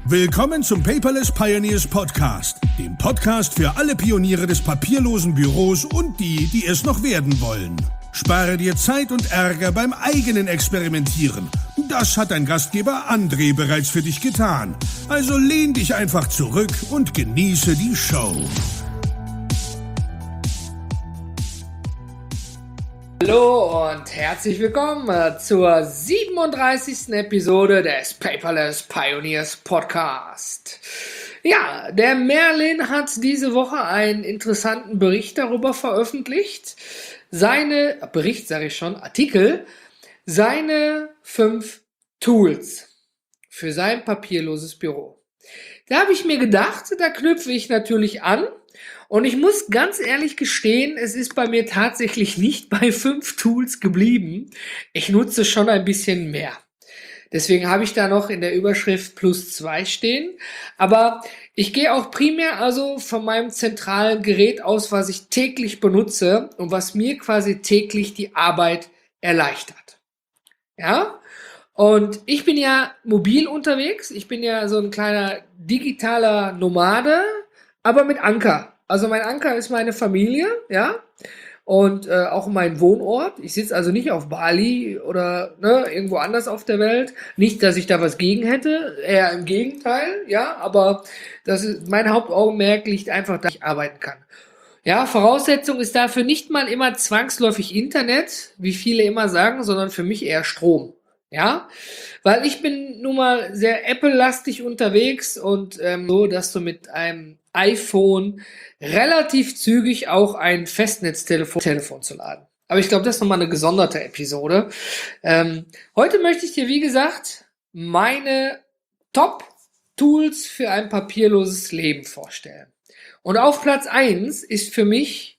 Willkommen zum Paperless Pioneers Podcast, dem Podcast für alle Pioniere des papierlosen Büros und die, die es noch werden wollen. Spare dir Zeit und Ärger beim eigenen Experimentieren. Das hat dein Gastgeber André bereits für dich getan. Also lehn dich einfach zurück und genieße die Show. Hallo und herzlich willkommen zur 37. Episode des Paperless Pioneers Podcast. Ja, der Merlin hat diese Woche einen interessanten Bericht darüber veröffentlicht. Artikel, seine 5 Tools für sein papierloses Büro. Da habe ich mir gedacht, da knüpfe ich natürlich an. Und ich muss ganz ehrlich gestehen, es ist bei mir tatsächlich nicht bei 5 Tools geblieben. Ich nutze schon ein bisschen mehr. Deswegen habe ich da noch in der Überschrift +2 stehen. Aber ich gehe auch primär also von meinem zentralen Gerät aus, was ich täglich benutze und was mir quasi täglich die Arbeit erleichtert. Ja? Und ich bin ja mobil unterwegs. Ich bin ja so ein kleiner digitaler Nomade, aber mit Anker. Also mein Anker ist meine Familie, ja, und auch mein Wohnort. Ich sitze also nicht auf Bali oder irgendwo anders auf der Welt. Nicht, dass ich da was gegen hätte, eher im Gegenteil, ja, aber mein Hauptaugenmerk liegt einfach, dass ich arbeiten kann. Ja, Voraussetzung ist dafür nicht mal immer zwangsläufig Internet, wie viele immer sagen, sondern für mich eher Strom. Ja, weil ich bin nun mal sehr Apple-lastig unterwegs und so, dass du mit einem iPhone relativ zügig auch ein Festnetztelefon zu laden. Aber ich glaube, das ist nochmal eine gesonderte Episode. Heute möchte ich dir, wie gesagt, meine Top-Tools für ein papierloses Leben vorstellen. Und auf Platz 1 ist für mich,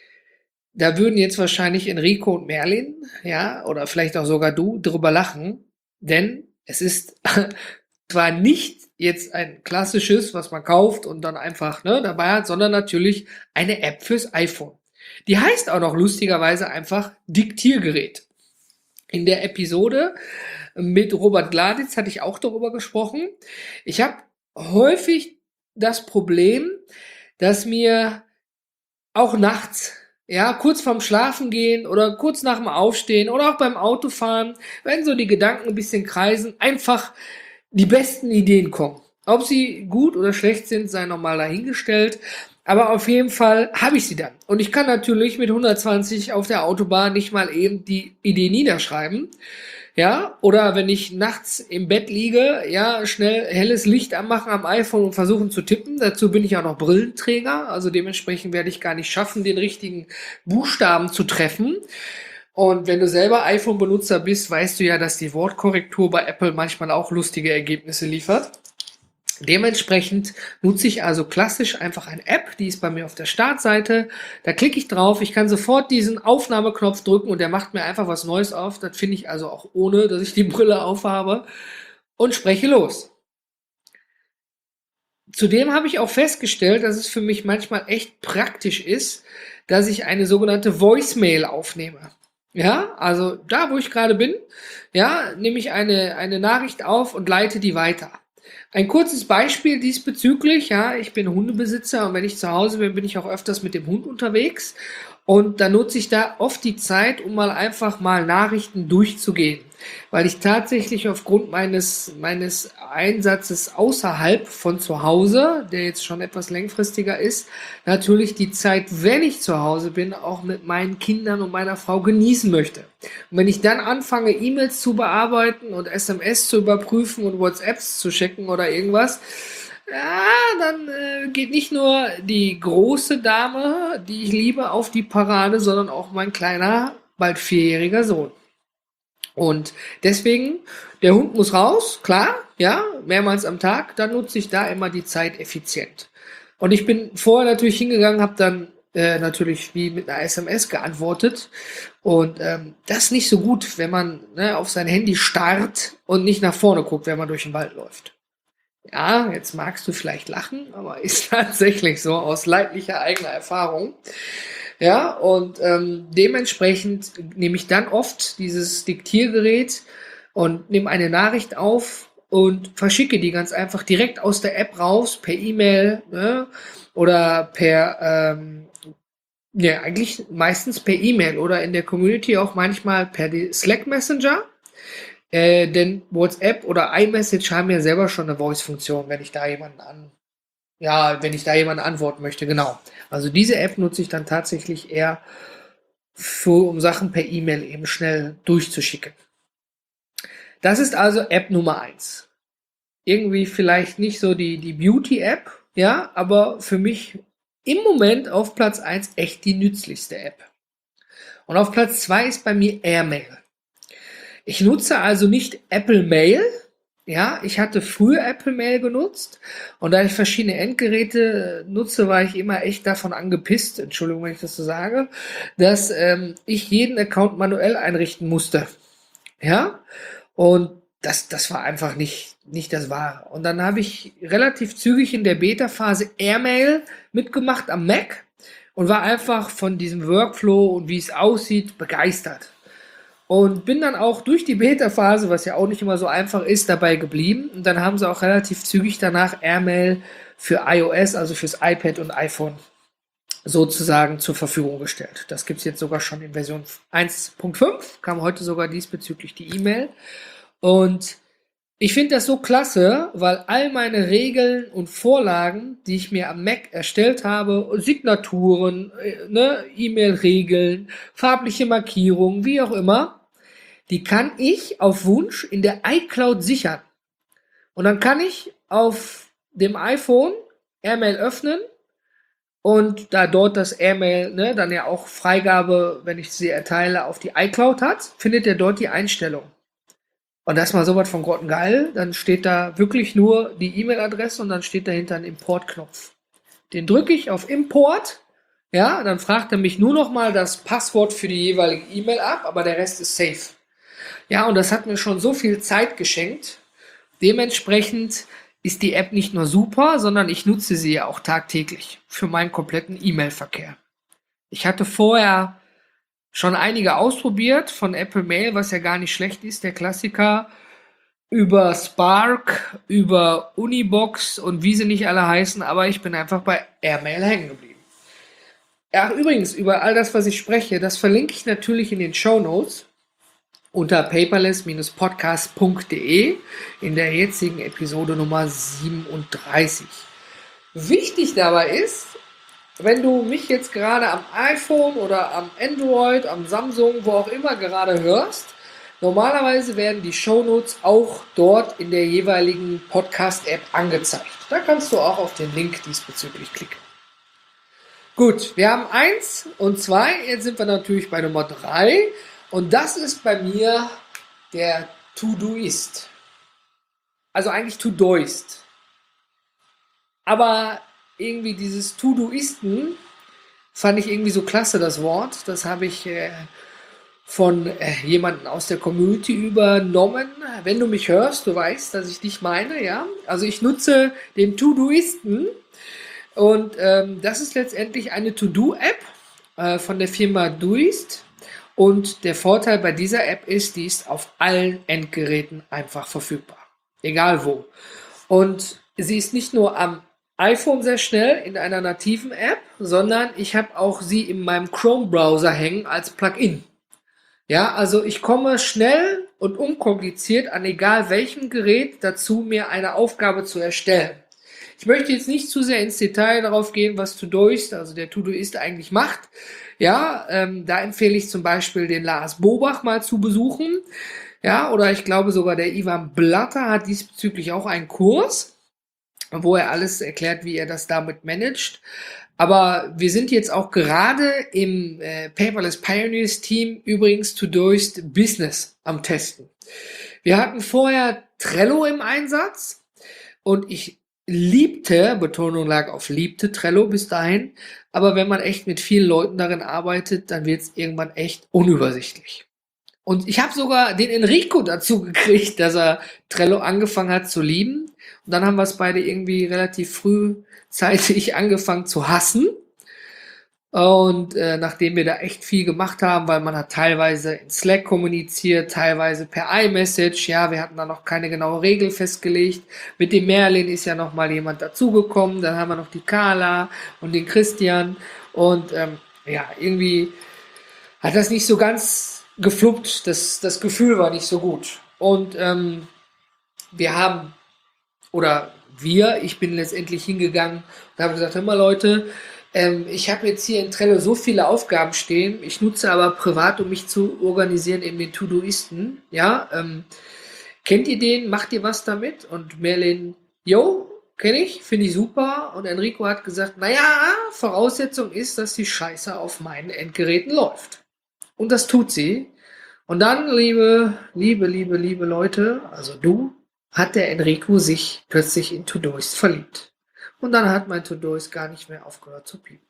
da würden jetzt wahrscheinlich Enrico und Merlin, ja, oder vielleicht auch sogar du, drüber lachen, denn es ist zwar nicht jetzt ein klassisches, was man kauft und dann einfach dabei hat, sondern natürlich eine App fürs iPhone. Die heißt auch noch lustigerweise einfach Diktiergerät. In der Episode mit Robert Gladitz hatte ich auch darüber gesprochen. Ich habe häufig das Problem, dass mir auch nachts, ja, kurz vorm Schlafen gehen oder kurz nach dem Aufstehen oder auch beim Autofahren, wenn so die Gedanken ein bisschen kreisen, einfach die besten Ideen kommen. Ob sie gut oder schlecht sind, sei nochmal dahingestellt. Aber auf jeden Fall habe ich sie dann. Und ich kann natürlich mit 120 auf der Autobahn nicht mal eben die Idee niederschreiben. Ja, oder wenn ich nachts im Bett liege, ja, schnell helles Licht anmachen am iPhone und versuchen zu tippen. Dazu bin ich auch noch Brillenträger, also dementsprechend werde ich gar nicht schaffen, den richtigen Buchstaben zu treffen. Und wenn du selber iPhone-Benutzer bist, weißt du ja, dass die Wortkorrektur bei Apple manchmal auch lustige Ergebnisse liefert. Dementsprechend nutze ich also klassisch einfach eine App, die ist bei mir auf der Startseite. Da klicke ich drauf, ich kann sofort diesen Aufnahmeknopf drücken und der macht mir einfach was Neues auf. Das finde ich also auch ohne, dass ich die Brille aufhabe und spreche los. Zudem habe ich auch festgestellt, dass es für mich manchmal echt praktisch ist, dass ich eine sogenannte Voicemail aufnehme. Ja, also da, wo ich gerade bin, ja, nehme ich eine Nachricht auf und leite die weiter. Ein kurzes Beispiel diesbezüglich, ja, ich bin Hundebesitzer und wenn ich zu Hause bin, bin ich auch öfters mit dem Hund unterwegs und da nutze ich da oft die Zeit, um einfach mal Nachrichten durchzugehen, weil ich tatsächlich aufgrund meines Einsatzes außerhalb von zu Hause, der jetzt schon etwas längfristiger ist, natürlich die Zeit, wenn ich zu Hause bin, auch mit meinen Kindern und meiner Frau genießen möchte. Und wenn ich dann anfange, E-Mails zu bearbeiten und SMS zu überprüfen und WhatsApps zu checken oder irgendwas, ja, dann geht nicht nur die große Dame, die ich liebe, auf die Parade, sondern auch mein kleiner, bald 4-jähriger Sohn. Und deswegen, der Hund muss raus, klar, ja, mehrmals am Tag, dann nutze ich da immer die Zeit effizient. Und ich bin vorher natürlich hingegangen, habe dann natürlich wie mit einer SMS geantwortet. Und das ist nicht so gut, wenn man auf sein Handy starrt und nicht nach vorne guckt, wenn man durch den Wald läuft. Ja, jetzt magst du vielleicht lachen, aber ist tatsächlich so aus leidlicher eigener Erfahrung. Ja, und dementsprechend nehme ich dann oft dieses Diktiergerät und nehme eine Nachricht auf und verschicke die ganz einfach direkt aus der App raus, per E-Mail, ne? Oder eigentlich meistens per E-Mail oder in der Community auch manchmal per Slack Messenger. Denn WhatsApp oder iMessage haben ja selber schon eine Voice-Funktion, wenn ich da jemanden antworten möchte, genau. Also diese App nutze ich dann tatsächlich eher um Sachen per E-Mail eben schnell durchzuschicken. Das ist also App Nummer 1. Irgendwie vielleicht nicht so die Beauty-App, ja, aber für mich im Moment auf Platz 1 echt die nützlichste App. Und auf Platz 2 ist bei mir Airmail. Ich nutze also nicht Apple Mail. Ja, ich hatte früher Apple Mail genutzt und da ich verschiedene Endgeräte nutze, war ich immer echt davon angepisst, Entschuldigung, wenn ich das so sage, dass ich jeden Account manuell einrichten musste. Ja, und das war einfach nicht das Wahre. Und dann habe ich relativ zügig in der Beta-Phase Airmail mitgemacht am Mac und war einfach von diesem Workflow und wie es aussieht begeistert. Und bin dann auch durch die Beta-Phase, was ja auch nicht immer so einfach ist, dabei geblieben. Und dann haben sie auch relativ zügig danach Airmail für iOS, also fürs iPad und iPhone, sozusagen zur Verfügung gestellt. Das gibt es jetzt sogar schon in Version 1.5, kam heute sogar diesbezüglich die E-Mail. Und ich finde das so klasse, weil all meine Regeln und Vorlagen, die ich mir am Mac erstellt habe, Signaturen, ne, E-Mail-Regeln, farbliche Markierungen, wie auch immer, die kann ich auf Wunsch in der iCloud sichern. Und dann kann ich auf dem iPhone Airmail öffnen und da dort das Airmail, ne, dann ja auch Freigabe, wenn ich sie erteile, auf die iCloud hat, findet er dort die Einstellung. Und das ist mal sowas von grottengeil. Dann steht da wirklich nur die E-Mail-Adresse und dann steht dahinter ein Import-Knopf. Den drücke ich auf Import. Ja, dann fragt er mich nur noch mal das Passwort für die jeweilige E-Mail ab, aber der Rest ist safe. Ja, und das hat mir schon so viel Zeit geschenkt. Dementsprechend ist die App nicht nur super, sondern ich nutze sie ja auch tagtäglich für meinen kompletten E-Mail-Verkehr. Ich hatte vorher schon einige ausprobiert von Apple Mail, was ja gar nicht schlecht ist, der Klassiker, über Spark, über Unibox und wie sie nicht alle heißen, aber ich bin einfach bei Airmail hängen geblieben. Ja, übrigens, über all das, was ich spreche, das verlinke ich natürlich in den Shownotes unter paperless-podcast.de in der jetzigen Episode Nummer 37. Wichtig dabei ist, wenn du mich jetzt gerade am iPhone oder am Android, am Samsung, wo auch immer gerade hörst, normalerweise werden die Shownotes auch dort in der jeweiligen Podcast-App angezeigt. Da kannst du auch auf den Link diesbezüglich klicken. Gut, wir haben 1 und 2, jetzt sind wir natürlich bei Nummer 3 und das ist bei mir der To-Doist. Also eigentlich To-Doist. Aber irgendwie dieses To-Doisten fand ich irgendwie so klasse, das Wort. Das habe ich von jemandem aus der Community übernommen. Wenn du mich hörst, du weißt, dass ich dich meine, ja. Also ich nutze den To-Doisten und das ist letztendlich eine To-Do-App von der Firma Doist. Und der Vorteil bei dieser App ist, die ist auf allen Endgeräten einfach verfügbar. Egal wo. Und sie ist nicht nur am iPhone sehr schnell in einer nativen App, sondern ich habe auch sie in meinem Chrome-Browser hängen als Plugin. Ja, also ich komme schnell und unkompliziert an egal welchem Gerät dazu, mir eine Aufgabe zu erstellen. Ich möchte jetzt nicht zu sehr ins Detail darauf gehen, was To-Doist, also der To-Doist eigentlich macht. Ja, da empfehle ich zum Beispiel den Lars Bobach mal zu besuchen. Ja, oder ich glaube sogar der Ivan Blatter hat diesbezüglich auch einen Kurs, wo er alles erklärt, wie er das damit managt. Aber wir sind jetzt auch gerade im Paperless Pioneers Team übrigens To-Doist Business am Testen. Wir hatten vorher Trello im Einsatz und ich liebte, Betonung lag auf liebte Trello bis dahin, aber wenn man echt mit vielen Leuten darin arbeitet, dann wird es irgendwann echt unübersichtlich. Und ich habe sogar den Enrico dazu gekriegt, dass er Trello angefangen hat zu lieben. Und dann haben wir es beide irgendwie relativ frühzeitig angefangen zu hassen. Und nachdem wir da echt viel gemacht haben, weil man hat teilweise in Slack kommuniziert, teilweise per iMessage, ja, wir hatten da noch keine genaue Regel festgelegt. Mit dem Merlin ist ja noch mal jemand dazugekommen, dann haben wir noch die Carla und den Christian und ja, irgendwie hat das nicht so ganz gefluppt, das Gefühl war nicht so gut. Und wir haben, oder ich bin letztendlich hingegangen und habe gesagt, hör mal Leute, ich habe jetzt hier in Trello so viele Aufgaben stehen, ich nutze aber privat, um mich zu organisieren, eben den To-Doisten, ja, kennt ihr den, macht ihr was damit? Und Merlin, yo, kenne ich, finde ich super. Und Enrico hat gesagt, naja, Voraussetzung ist, dass die Scheiße auf meinen Endgeräten läuft. Und das tut sie. Und dann, liebe Leute, also hat der Enrico sich plötzlich in Todoist verliebt. Und dann hat mein Todoist gar nicht mehr aufgehört zu piepen.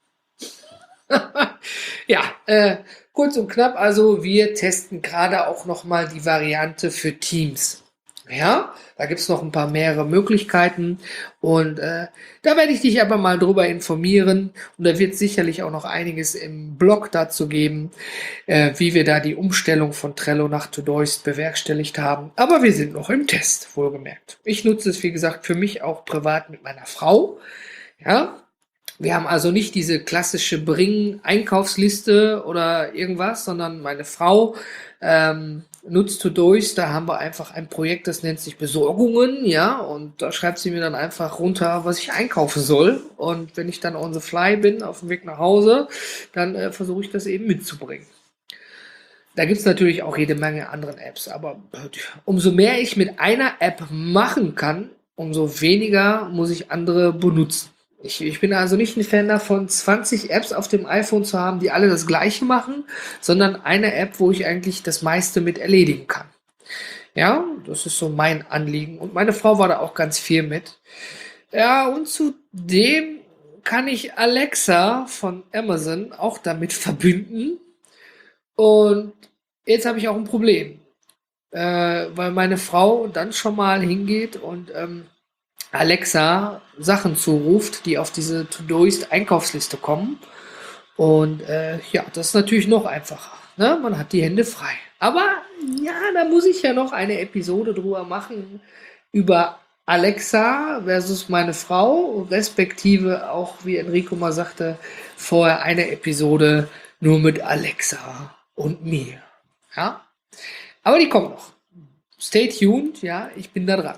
Ja, kurz und knapp, also wir testen gerade auch nochmal die Variante für Teams. Ja, da gibt's noch ein paar mehrere Möglichkeiten und da werde ich dich aber mal drüber informieren und da wird sicherlich auch noch einiges im Blog dazu geben, wie wir da die Umstellung von Trello nach Todoist bewerkstelligt haben. Aber wir sind noch im Test, wohlgemerkt. Ich nutze es, wie gesagt, für mich auch privat mit meiner Frau. Ja, wir haben also nicht diese klassische Bring-Einkaufsliste oder irgendwas, sondern meine Frau nutzt Todoist. Da haben wir einfach ein Projekt, das nennt sich Besorgungen, ja, und da schreibt sie mir dann einfach runter, was ich einkaufen soll. Und wenn ich dann on the fly bin, auf dem Weg nach Hause, dann versuche ich das eben mitzubringen. Da gibt's natürlich auch jede Menge anderen Apps, aber umso mehr ich mit einer App machen kann, umso weniger muss ich andere benutzen. Ich bin also nicht ein Fan davon, 20 Apps auf dem iPhone zu haben, die alle das Gleiche machen, sondern eine App, wo ich eigentlich das meiste mit erledigen kann. Ja, das ist so mein Anliegen. Und meine Frau war da auch ganz viel mit. Ja, und zudem kann ich Alexa von Amazon auch damit verbünden. Und jetzt habe ich auch ein Problem, weil meine Frau dann schon mal hingeht und Alexa Sachen zuruft, die auf diese Todoist Einkaufsliste kommen. Und ja, das ist natürlich noch einfacher. Ne? Man hat die Hände frei. Aber ja, da muss ich ja noch eine Episode drüber machen über Alexa versus meine Frau, respektive auch, wie Enrico mal sagte, vorher eine Episode nur mit Alexa und mir. Ja, aber die kommt noch. Stay tuned, ja, ich bin da dran.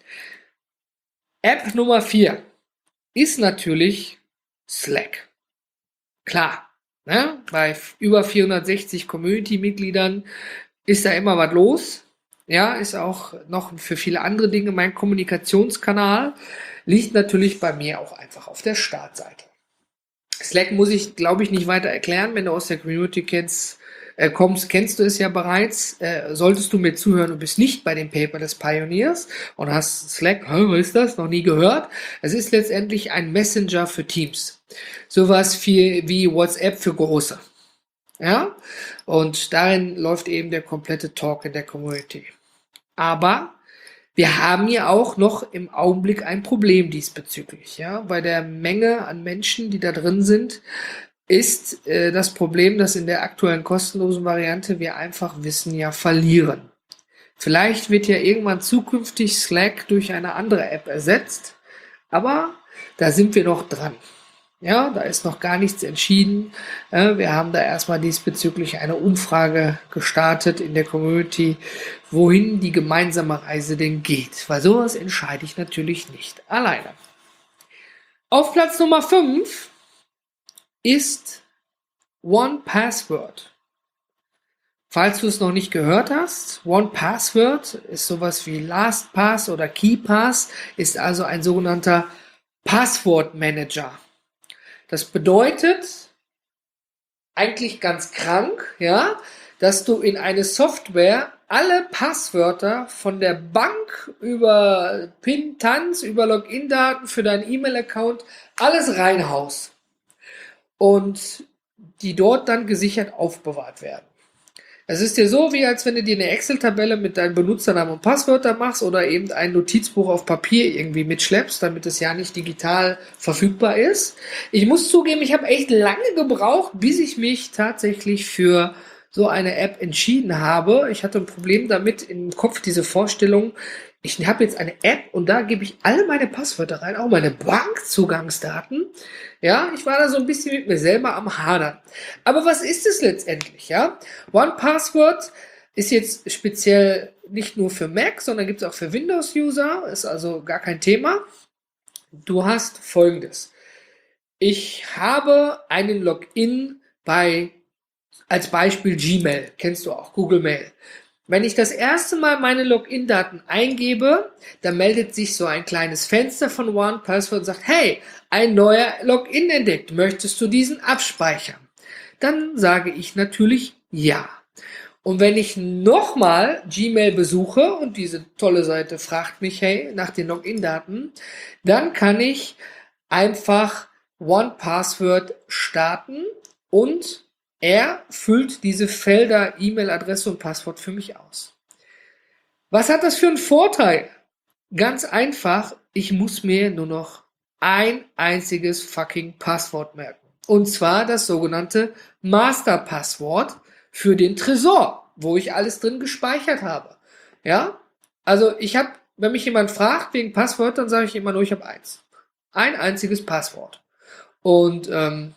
App Nummer 4 ist natürlich Slack. Klar, ne? Bei über 460 Community-Mitgliedern ist da immer was los. Ja, ist auch noch für viele andere Dinge mein Kommunikationskanal. Liegt natürlich bei mir auch einfach auf der Startseite. Slack muss ich, glaube ich, nicht weiter erklären. Wenn du aus der Community kommst, kennst du es ja bereits. Solltest du mir zuhören und bist nicht bei dem Paper des Pioneers und hast Slack, was ist das? Noch nie gehört. Es ist letztendlich ein Messenger für Teams. Sowas wie WhatsApp für Große. Ja? Und darin läuft eben der komplette Talk in der Community. Aber wir haben ja auch noch im Augenblick ein Problem diesbezüglich. Ja? Bei der Menge an Menschen, die da drin sind, ist das Problem, dass in der aktuellen kostenlosen Variante wir einfach Wissen ja verlieren. Vielleicht wird ja irgendwann zukünftig Slack durch eine andere App ersetzt, aber da sind wir noch dran. Ja, da ist noch gar nichts entschieden. Wir haben da erstmal diesbezüglich eine Umfrage gestartet in der Community, wohin die gemeinsame Reise denn geht, weil sowas entscheide ich natürlich nicht alleine. Auf Platz Nummer 5 ist OnePassword. Falls du es noch nicht gehört hast, OnePassword ist sowas wie LastPass oder KeyPass, ist also ein sogenannter Passwortmanager. Das bedeutet eigentlich ganz krank, ja, dass du in eine Software alle Passwörter von der Bank über PIN-Tanz, über Login-Daten für deinen E-Mail-Account alles reinhaust und die dort dann gesichert aufbewahrt werden. Es ist dir so, wie als wenn du dir eine Excel-Tabelle mit deinen Benutzernamen und Passwörtern machst oder eben ein Notizbuch auf Papier irgendwie mitschleppst, damit es ja nicht digital verfügbar ist. Ich muss zugeben, ich habe echt lange gebraucht, bis ich mich tatsächlich für so eine App entschieden habe. Ich hatte ein Problem damit im Kopf, diese Vorstellung, ich habe jetzt eine App und da gebe ich alle meine Passwörter rein, auch meine Bankzugangsdaten. Ja, ich war da so ein bisschen mit mir selber am Hadern. Aber was ist es letztendlich, ja? OnePassword ist jetzt speziell nicht nur für Mac, sondern gibt es auch für Windows-User, ist also gar kein Thema. Du hast Folgendes. Ich habe einen Login als Beispiel Gmail, kennst du auch, Google Mail. Wenn ich das erste Mal meine Login-Daten eingebe, dann meldet sich so ein kleines Fenster von OnePassword und sagt, hey, ein neuer Login entdeckt, möchtest du diesen abspeichern? Dann sage ich natürlich ja. Und wenn ich nochmal Gmail besuche und diese tolle Seite fragt mich, hey, nach den Login-Daten, dann kann ich einfach OnePassword starten und er füllt diese Felder E-Mail-Adresse und Passwort für mich aus. Was hat das für einen Vorteil? Ganz einfach, ich muss mir nur noch ein einziges fucking Passwort merken. Und zwar das sogenannte Masterpasswort für den Tresor, wo ich alles drin gespeichert habe. Ja, also wenn mich jemand fragt wegen Passwörtern, sage ich immer nur, ich habe eins. Ein einziges Passwort. Und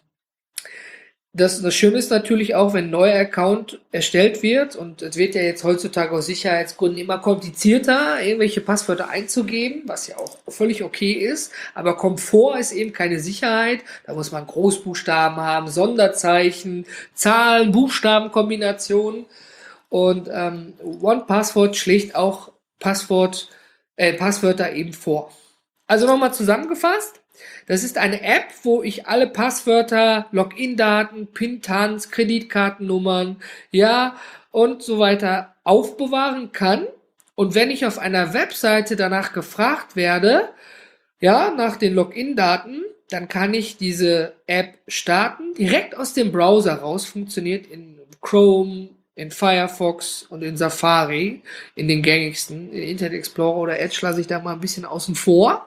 das Schöne ist natürlich auch, wenn ein neuer Account erstellt wird, und es wird ja jetzt heutzutage aus Sicherheitsgründen immer komplizierter, irgendwelche Passwörter einzugeben, was ja auch völlig okay ist, aber Komfort ist eben keine Sicherheit, da muss man Großbuchstaben haben, Sonderzeichen, Zahlen, Buchstabenkombinationen, und OnePassword schlägt auch Passwörter eben vor. Also nochmal zusammengefasst. Das ist eine App, wo ich alle Passwörter, Login-Daten, PIN-Tans, Kreditkartennummern, ja, und so weiter aufbewahren kann. Und wenn ich auf einer Webseite danach gefragt werde, ja, nach den Login-Daten, dann kann ich diese App starten. Direkt aus dem Browser raus, funktioniert in Chrome, in Firefox und in Safari, in den gängigsten. In Internet Explorer oder Edge lasse ich da mal ein bisschen außen vor.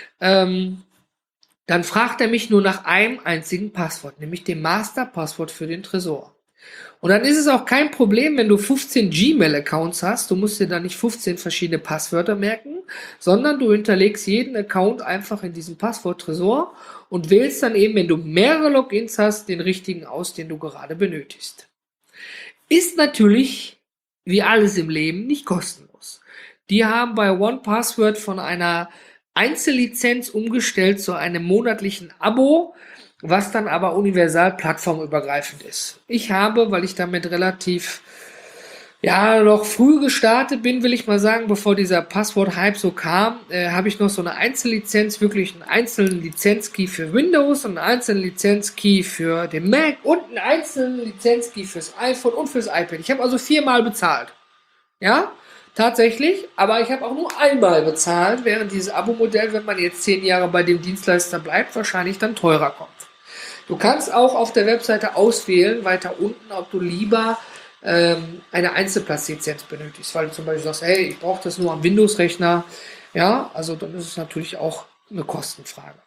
Dann fragt er mich nur nach einem einzigen Passwort, nämlich dem Masterpasswort für den Tresor. Und dann ist es auch kein Problem, wenn du 15 Gmail-Accounts hast, du musst dir da nicht 15 verschiedene Passwörter merken, sondern du hinterlegst jeden Account einfach in diesem Passwort-Tresor und wählst dann eben, wenn du mehrere Logins hast, den richtigen aus, den du gerade benötigst. Ist natürlich, wie alles im Leben, nicht kostenlos. Die haben bei OnePassword von einer Einzellizenz umgestellt zu einem monatlichen Abo, was dann aber universal plattformübergreifend ist. Ich habe, weil ich damit relativ noch früh gestartet bin, will ich mal sagen, bevor dieser Passwort-Hype so kam, habe ich noch so eine Einzellizenz, wirklich einen einzelnen Lizenzkey für Windows und einen einzelnen Lizenzkey für den Mac und einen einzelnen Lizenzkey fürs iPhone und fürs iPad. Ich habe also 4-mal bezahlt. Ja, tatsächlich, aber ich habe auch nur einmal bezahlt, während dieses Abo-Modell, wenn man jetzt 10 Jahre bei dem Dienstleister bleibt, wahrscheinlich dann teurer kommt. Du kannst auch auf der Webseite auswählen, weiter unten, ob du lieber eine Einzelplatzlizenz benötigst, weil du zum Beispiel sagst, hey, ich brauche das nur am Windows-Rechner. Ja, also dann ist es natürlich auch eine Kostenfrage.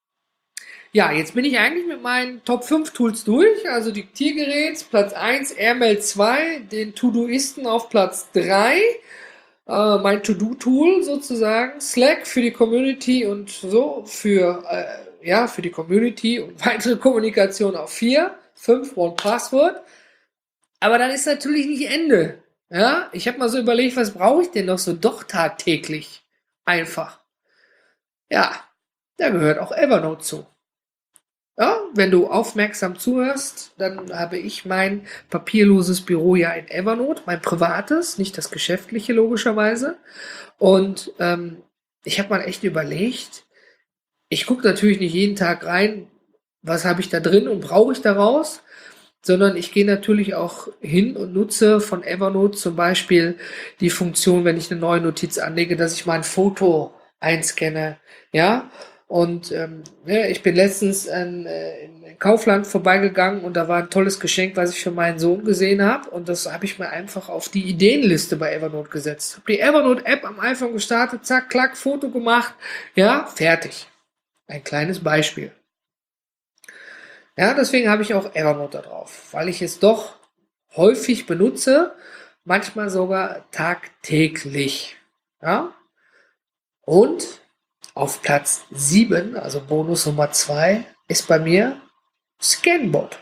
Ja, jetzt bin ich eigentlich mit meinen Top 5 Tools durch. Also Diktiergerät, Platz 1, Airmail 2, den Todoisten auf Platz 3, mein To-Do-Tool sozusagen, Slack für die Community und so für die Community und weitere Kommunikation auf 4, 5 OnePassword. Aber dann ist natürlich nicht Ende. Ja, ich habe mal so überlegt, was brauche ich denn noch so doch tagtäglich? Einfach. Ja, da gehört auch Evernote zu. Ja, wenn du aufmerksam zuhörst, dann habe ich mein papierloses Büro ja in Evernote, mein privates, nicht das geschäftliche logischerweise. Und ich habe mal echt überlegt, ich gucke natürlich nicht jeden Tag rein, was habe ich da drin und brauche ich daraus, sondern ich gehe natürlich auch hin und nutze von Evernote zum Beispiel die Funktion, wenn ich eine neue Notiz anlege, dass ich mal ein Foto einscanne, ja. Und ich bin letztens in Kaufland vorbeigegangen und da war ein tolles Geschenk, was ich für meinen Sohn gesehen habe. Und das habe ich mir einfach auf die Ideenliste bei Evernote gesetzt. Habe die Evernote-App am iPhone gestartet, zack, klack, Foto gemacht, ja, fertig. Ein kleines Beispiel. Ja, deswegen habe ich auch Evernote da drauf, weil ich es doch häufig benutze, manchmal sogar tagtäglich. Ja? Und auf Platz 7, also Bonus Nummer 2, ist bei mir Scanbot.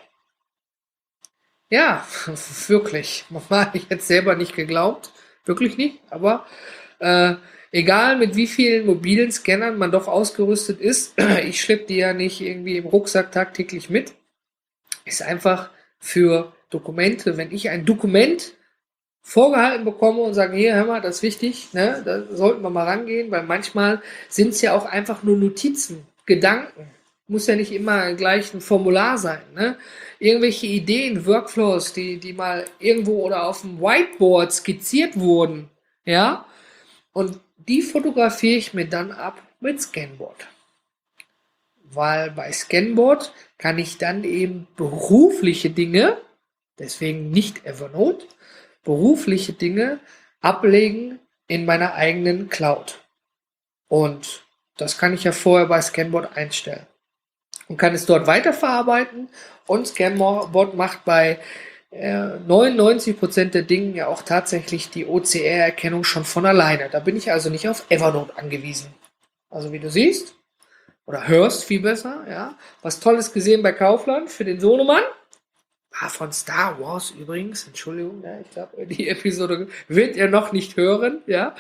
Ja, wirklich. Habe ich jetzt selber nicht geglaubt. Wirklich nicht. Aber egal mit wie vielen mobilen Scannern man doch ausgerüstet ist, ich schleppe die ja nicht irgendwie im Rucksack tagtäglich mit, ist einfach für Dokumente, wenn ich ein Dokument vorgehalten bekomme und sage, hier, hör mal, das ist wichtig, ne, da sollten wir mal rangehen, weil manchmal sind es ja auch einfach nur Notizen, Gedanken. Muss ja nicht immer gleich ein Formular sein, ne? Irgendwelche Ideen, Workflows, die mal irgendwo oder auf dem Whiteboard skizziert wurden, ja, und die fotografiere ich mir dann ab mit Scanboard. Weil bei Scanboard kann ich dann eben berufliche Dinge, deswegen nicht Evernote, berufliche Dinge ablegen in meiner eigenen Cloud. Und das kann ich ja vorher bei Scanboard einstellen. Und kann es dort weiterverarbeiten. Und Scanboard macht bei 99% der Dinge ja auch tatsächlich die OCR-Erkennung schon von alleine. Da bin ich also nicht auf Evernote angewiesen. Also wie du siehst, oder hörst viel besser, ja. Was Tolles gesehen bei Kaufland für den Sohnemann. Von Star Wars übrigens, Entschuldigung, ja, ich glaube, die Episode wird er noch nicht hören, ja,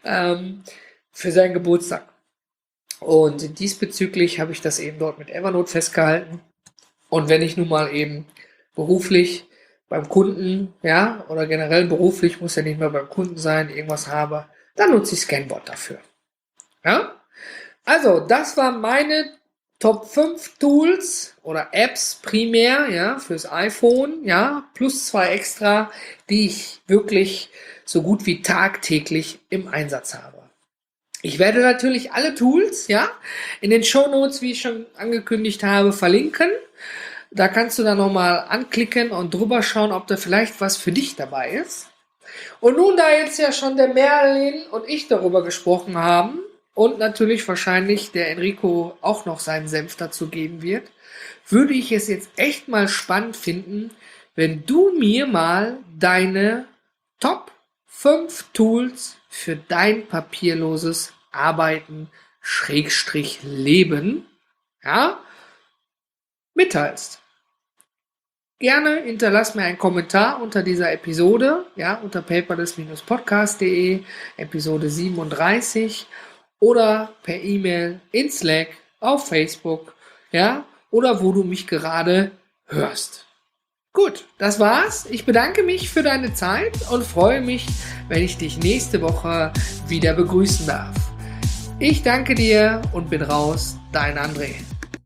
für seinen Geburtstag. Und diesbezüglich habe ich das eben dort mit Evernote festgehalten. Und wenn ich nun mal eben beruflich beim Kunden, ja, oder generell beruflich, muss ja nicht mehr beim Kunden sein, irgendwas habe, dann nutze ich Scanboard dafür. Ja? Also, das waren meine Top 5 Tools oder Apps primär, ja, fürs iPhone, ja, plus 2 extra, die ich wirklich so gut wie tagtäglich im Einsatz habe. Ich werde natürlich alle Tools, ja, in den Shownotes, wie ich schon angekündigt habe, verlinken. Da kannst du dann nochmal anklicken und drüber schauen, ob da vielleicht was für dich dabei ist. Und nun, da jetzt ja schon der Merlin und ich darüber gesprochen haben, und natürlich wahrscheinlich der Enrico auch noch seinen Senf dazu geben wird, würde ich es jetzt echt mal spannend finden, wenn du mir mal deine Top 5 Tools für dein papierloses Arbeiten / Leben, ja, mitteilst. Gerne hinterlass mir einen Kommentar unter dieser Episode, ja, unter paperless-podcast.de, Episode 37, oder per E-Mail in Slack, auf Facebook, ja, oder wo du mich gerade hörst. Gut, das war's. Ich bedanke mich für deine Zeit und freue mich, wenn ich dich nächste Woche wieder begrüßen darf. Ich danke dir und bin raus, dein André.